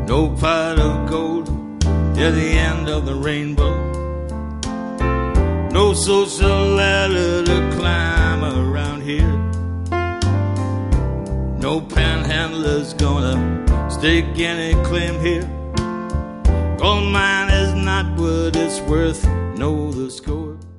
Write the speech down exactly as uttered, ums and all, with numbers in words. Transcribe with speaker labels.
Speaker 1: no pot of gold at the end of the rainbow, no social ladder to climb around here, no panhandler's gonna stake any claim here. Gold mine is not what it's worth, know the score.